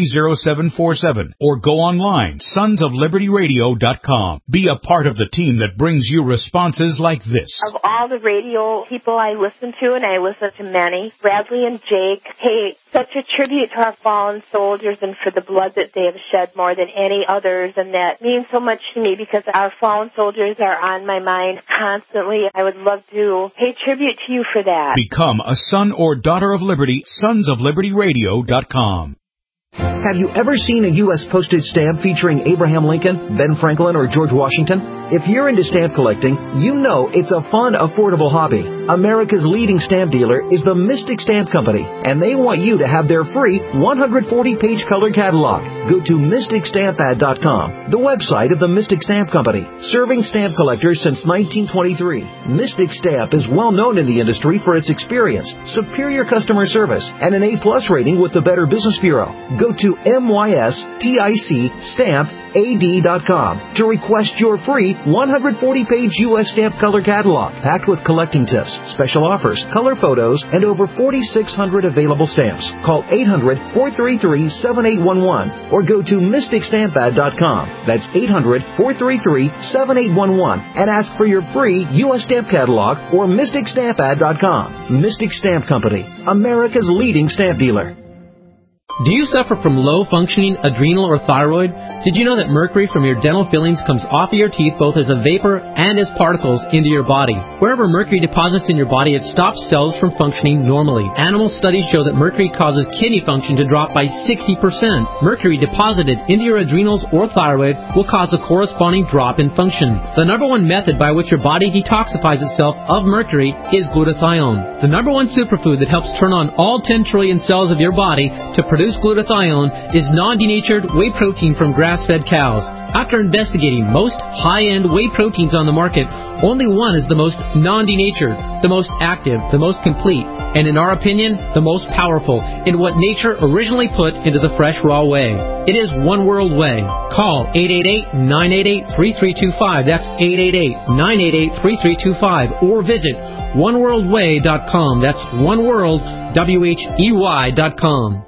or go online, sonsoflibertyradio.com. Be a part of the team that brings you responses like this. Of all the radio people I listen to, and I listen to many, Bradley and Jake pay such a tribute to our fallen soldiers and for the blood that they have shed more than any others, and that means so much to me because our fallen soldiers are on my mind constantly. I would love to pay tribute to you for that. Become a son or daughter of liberty, sonsoflibertyradio.com. Have you ever seen a U.S. postage stamp featuring Abraham Lincoln, Ben Franklin, or George Washington? If you're into stamp collecting, you know it's a fun, affordable hobby. America's leading stamp dealer is the Mystic Stamp Company, and they want you to have their free 140-page color catalog. Go to MysticStampAd.com, the website of the Mystic Stamp Company, serving stamp collectors since 1923. Mystic Stamp is well known in the industry for its experience, superior customer service, and an A+ rating with the Better Business Bureau. Go to MysticStampAd.com to request your free 140-page U.S. stamp color catalog, packed with collecting tips, special offers, color photos, and over 4,600 available stamps. Call 800-433-7811 or go to MysticStampAd.com. That's 800-433-7811 and ask for your free U.S. stamp catalog or MysticStampAd.com. Mystic Stamp Company, America's leading stamp dealer. Do you suffer from low-functioning adrenal or thyroid? Did you know that mercury from your dental fillings comes off of your teeth both as a vapor and as particles into your body? Wherever mercury deposits in your body, it stops cells from functioning normally. Animal studies show that mercury causes kidney function to drop by 60%. Mercury deposited into your adrenals or thyroid will cause a corresponding drop in function. The number one method by which your body detoxifies itself of mercury is glutathione. The number one superfood that helps turn on all 10 trillion cells of your body to produce glutathione is non-denatured whey protein from grass-fed cows. After investigating most high-end whey proteins on the market, only one is the most non-denatured, the most active, the most complete, and in our opinion, the most powerful in what nature originally put into the fresh raw whey. It is One World Whey. Call 888-988-3325. That's 888-988-3325. Or visit oneworldwhey.com. That's oneworldwhey.com.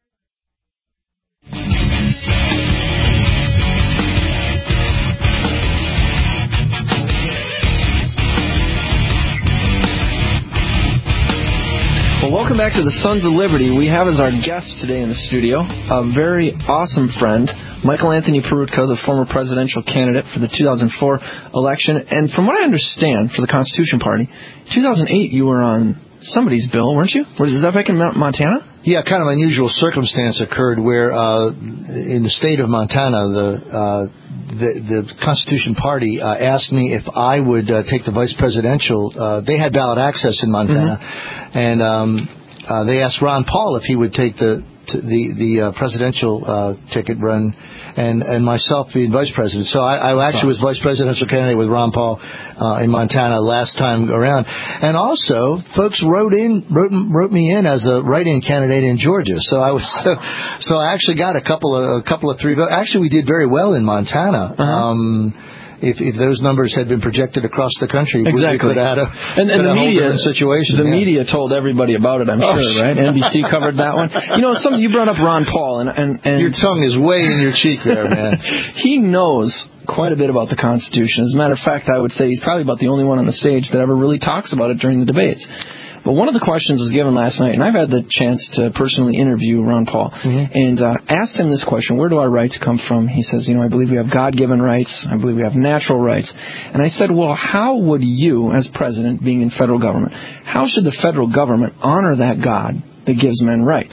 Well, welcome back to the Sons of Liberty. We have as our guest today in the studio a very awesome friend, Michael Anthony Peroutka, the former presidential candidate for the 2004 election. And from what I understand, for the Constitution Party, 2008 you were on somebody's bill, weren't you? Was that back in Montana? Yeah, kind of unusual circumstance occurred where in the state of Montana, the Constitution Party asked me if I would take the vice presidential. They had ballot access in Montana, and they asked Ron Paul if he would take the presidential ticket run, and myself being vice president. So I actually was vice presidential candidate with Ron Paul in Montana last time around. And also, folks wrote me in as a write-in candidate in Georgia. So I actually got a couple of three votes. Actually, we did very well in Montana. If those numbers had been projected across the country, exactly. we could have had a the whole media different situation. The media told everybody about it, I'm sure, right? NBC covered that one. You know, you brought up Ron Paul, and your tongue is way in your cheek there, man. He knows quite a bit about the Constitution. As a matter of fact, I would say he's probably about the only one on the stage that ever really talks about it during the debates. But one of the questions was given last night, and I've had the chance to personally interview Ron Paul, and asked him this question: where do our rights come from? He says, I believe we have God-given rights. I believe we have natural rights. And I said, well, how would you, as president, being in federal government, how should the federal government honor that God that gives men rights?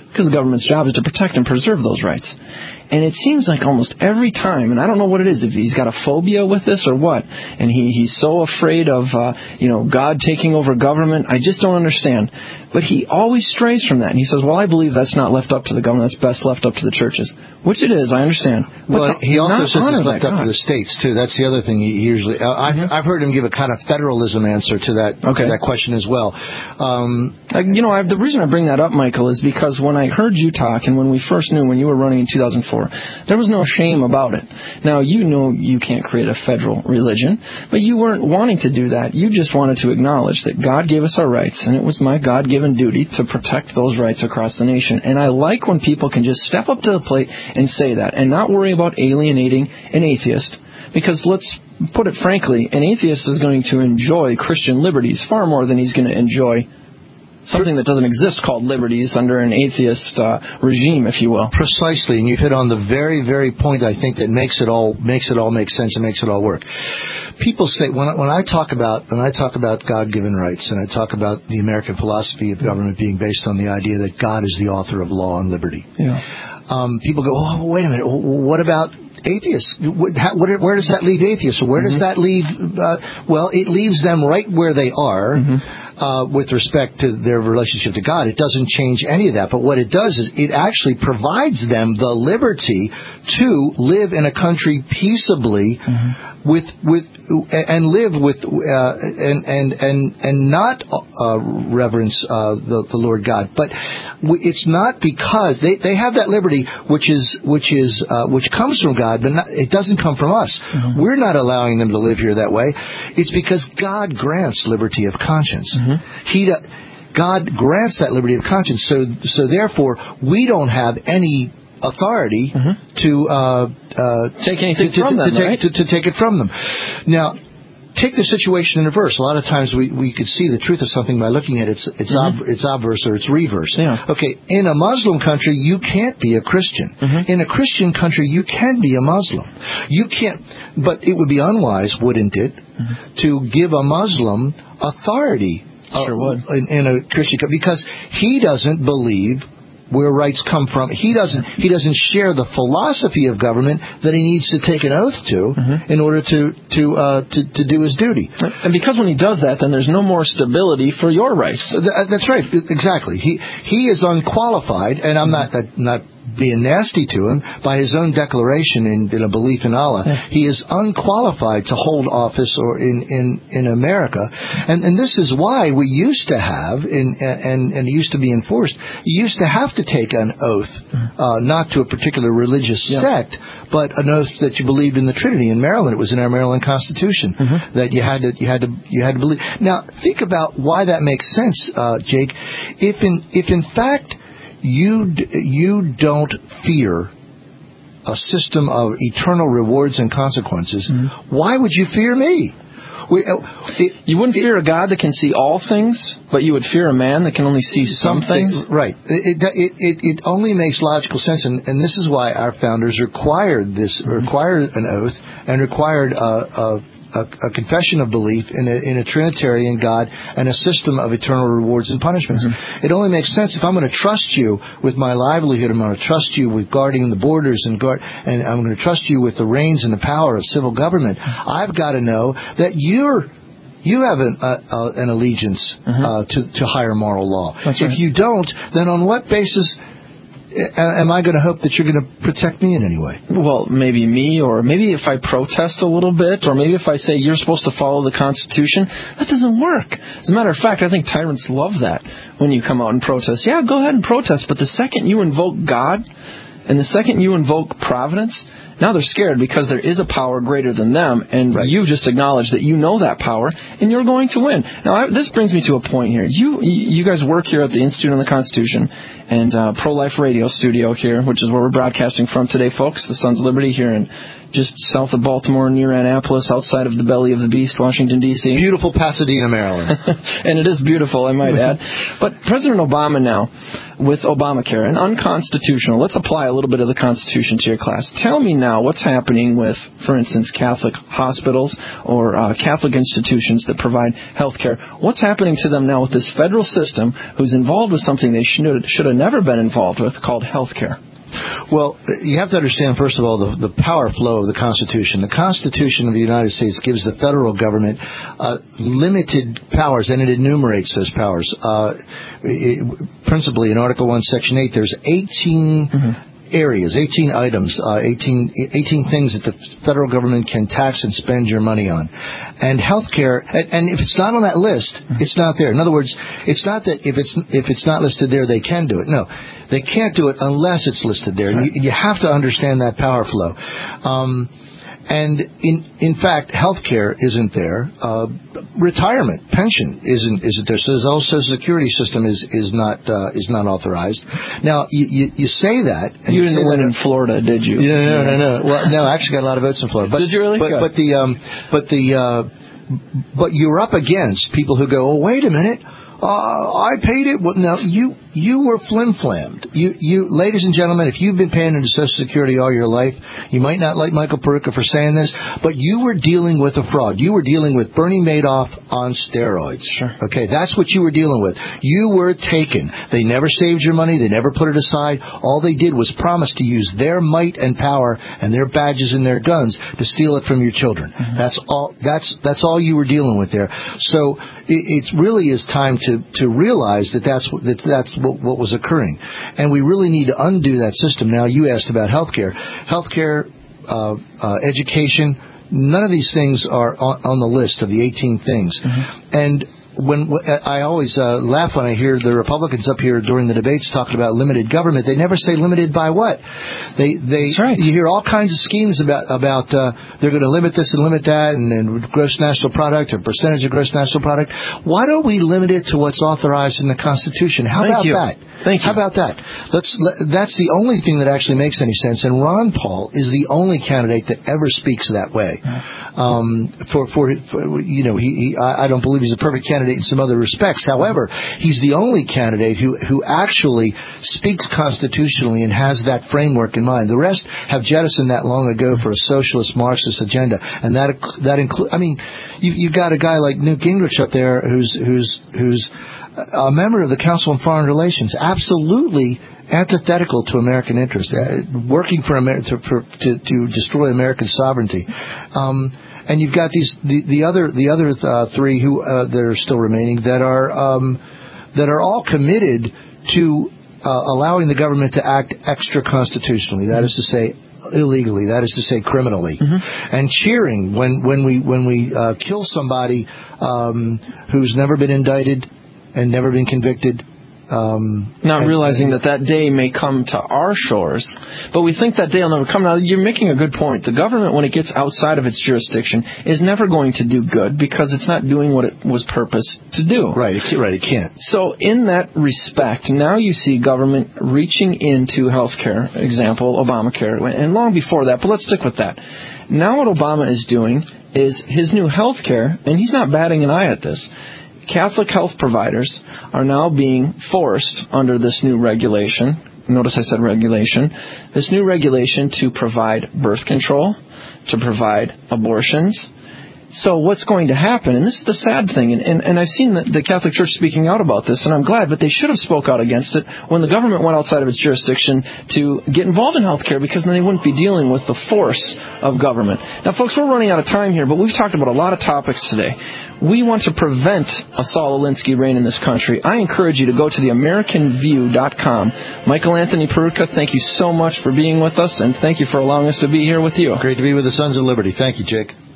because the government's job is to protect and preserve those rights. And it seems like almost every time, and I don't know what it is, if he's got a phobia with this or what, and he's so afraid of, God taking over government, I just don't understand. But he always strays from that. And he says, well, I believe that's not left up to the government, that's best left up to the churches. Which it is, I understand. Well, he also says it's left up to the states, too. That's the other thing he usually... I've heard him give a kind of federalism answer to that question as well. The reason I bring that up, Michael, is because when I heard you talk, and when we first knew, when you were running in 2004, there was no shame about it. Now, you know you can't create a federal religion, but you weren't wanting to do that. You just wanted to acknowledge that God gave us our rights, and it was my God-given duty to protect those rights across the nation. And I like when people can just step up to the plate and say that, and not worry about alienating an atheist. Because let's put it frankly, an atheist is going to enjoy Christian liberties far more than he's going to enjoy something that doesn't exist called liberties under an atheist regime, if you will. Precisely, and you've hit on the very, very point, I think, that makes it all make sense and makes it all work. People say, when I talk about God-given rights, and I talk about the American philosophy of government being based on the idea that God is the author of law and liberty, people go, oh, wait a minute, what about atheists? Where does that leave atheists? Where does that leave... well, it leaves them right where they are with respect to their relationship to God. It doesn't change any of that. But what it does is it actually provides them the liberty to live in a country peaceably and live with and not reverence the Lord God. But it's not because they have that liberty which comes from God, but it doesn't come from us. We're not allowing them to live here that way. It's because God grants liberty of conscience. God grants that liberty of conscience. So therefore, we don't have any authority to take anything from them, right? To take it from them. Now, take the situation in reverse. A lot of times we could see the truth of something by looking at its obverse or its reverse. Yeah. Okay, in a Muslim country, you can't be a Christian. In a Christian country, you can be a Muslim. You can't, but it would be unwise, wouldn't it, to give a Muslim authority in a Christian country, because he doesn't believe where rights come from. He doesn't share the philosophy of government that he needs to take an oath to in order to do his duty. And because when he does that, then there's no more stability for your rights. That's right, exactly. He is unqualified, and I'm not being nasty to him, by his own declaration in a belief in Allah. He is unqualified to hold office or in America, and this is why we used to have and it used to be enforced. You used to have to take an oath, not to a particular religious sect, but an oath that you believed in the Trinity. In Maryland, it was in our Maryland Constitution that you had to believe. Now, think about why that makes sense, Jake. If in fact you don't fear a system of eternal rewards and consequences, why would you fear me? You wouldn't fear a God that can see all things, but you would fear a man that can only see some things? Right. It only makes logical sense, and this is why our founders required an oath and required a confession of belief in a Trinitarian God and a system of eternal rewards and punishments. It only makes sense if I'm going to trust you with my livelihood, I'm going to trust you with guarding the borders, and I'm going to trust you with the reins and the power of civil government. I've got to know that you have an allegiance to higher moral law. That's right. If you don't, then on what basis am I going to hope that you're going to protect me in any way? Well, maybe me, or maybe if I protest a little bit, or maybe if I say you're supposed to follow the Constitution. That doesn't work. As a matter of fact, I think tyrants love that when you come out and protest. Yeah, go ahead and protest, but the second you invoke God, and the second you invoke providence, now they're scared because there is a power greater than them, and you've just acknowledged that you know that power, and you're going to win. Now, this brings me to a point here. You guys work here at the Institute on the Constitution and Pro-Life Radio Studio here, which is where we're broadcasting from today, folks, the Sons of Liberty here in just south of Baltimore, near Annapolis, outside of the belly of the beast, Washington, D.C. Beautiful Pasadena, Maryland. And it is beautiful, I might add. But President Obama now, with Obamacare, and unconstitutional, let's apply a little bit of the Constitution to your class. Tell me now what's happening with, for instance, Catholic hospitals or Catholic institutions that provide health care. What's happening to them now with this federal system who's involved with something they should have never been involved with called healthcare? Well, you have to understand, first of all, the power flow of the Constitution. The Constitution of the United States gives the federal government limited powers, and it enumerates those powers. Principally, in Article 1, Section 8, there's 18 areas, 18 items, 18 things that the federal government can tax and spend your money on. And healthcare, and if it's not on that list, it's not there. In other words, it's not that if it's not listed there, they can do it. No, they can't do it unless it's listed there. And you have to understand that power flow. And in fact, healthcare isn't there. Retirement, pension isn't there. So the whole Social Security system is not authorized. Now you say that. And you didn't win in Florida, did you? No. Well, no, I actually got a lot of votes in Florida. Did you really? But you're up against people who go, oh, wait a minute. I paid it. Well, no, you were flim-flammed. You, ladies and gentlemen, if you've been paying into Social Security all your life, you might not like Michael Peruka for saying this, but you were dealing with a fraud. You were dealing with Bernie Madoff on steroids. Sure. Okay, that's what you were dealing with. You were taken. They never saved your money. They never put it aside. All they did was promise to use their might and power and their badges and their guns to steal it from your children. Mm-hmm. That's all you were dealing with there. So it really is time to realize that's what was occurring, and we really need to undo that system. Now, you asked about healthcare, education. None of these things are on the list of the 18 things, and when I always laugh when I hear the Republicans up here during the debates talking about limited government. They never say limited by what. That's right. You hear all kinds of schemes about they're going to limit this and limit that, and gross national product or percentage of gross national product. Why don't we limit it to what's authorized in the Constitution? How about that? Thank you. How about that? That's the only thing that actually makes any sense. And Ron Paul is the only candidate that ever speaks that way. I don't believe he's a perfect candidate in some other respects. However, he's the only candidate who actually speaks constitutionally and has that framework in mind. The rest have jettisoned that long ago for a socialist Marxist agenda, and that includes. I mean, you've got a guy like Newt Gingrich up there who's a member of the Council on Foreign Relations, absolutely antithetical to American interests, working for to destroy American sovereignty. And you've got the other three who that are still remaining that are all committed to allowing the government to act extra constitutionally. That is to say, illegally. That is to say, criminally. And cheering when we kill somebody who's never been indicted and never been convicted. Not realizing that day may come to our shores, but we think that day will never come. Now, you're making a good point. The government, when it gets outside of its jurisdiction, is never going to do good because it's not doing what it was purposed to do. Right, it can't. So in that respect, now you see government reaching into healthcare, example, Obamacare, and long before that, but let's stick with that. Now what Obama is doing is his new healthcare, and he's not batting an eye at this, Catholic health providers are now being forced under this new regulation. Notice I said regulation. This new regulation to provide birth control, to provide abortions. So what's going to happen, and this is the sad thing, and I've seen the Catholic Church speaking out about this, and I'm glad, but they should have spoke out against it when the government went outside of its jurisdiction to get involved in healthcare, because then they wouldn't be dealing with the force of government. Now, folks, we're running out of time here, but we've talked about a lot of topics today. We want to prevent a Saul Alinsky reign in this country. I encourage you to go to theamericanview.com. Michael Anthony Peruka, thank you so much for being with us, and thank you for allowing us to be here with you. Great to be with the Sons of Liberty. Thank you, Jake.